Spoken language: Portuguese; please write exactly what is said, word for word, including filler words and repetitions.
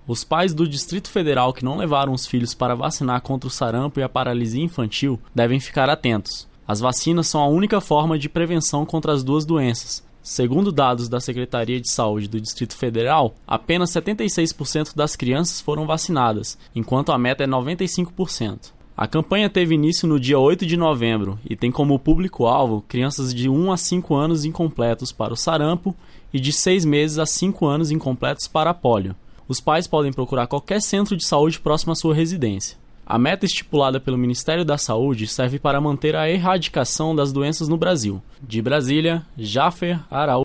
Os pais do Distrito Federal que não levaram os filhos para vacinar contra o sarampo e a paralisia infantil devem ficar atentos. As vacinas são a única forma de prevenção contra as duas doenças. Segundo dados da Secretaria de Saúde do Distrito Federal, apenas setenta e seis por cento das crianças foram vacinadas, enquanto a meta é noventa e cinco por cento. A campanha teve início no dia oito de novembro e tem como público-alvo crianças de um a cinco anos incompletos para o sarampo e de seis meses a cinco anos incompletos para a pólio. Os pais podem procurar qualquer centro de saúde próximo à sua residência. A meta estipulada pelo Ministério da Saúde serve para manter a erradicação das doenças no Brasil. De Brasília, Jafer Araújo.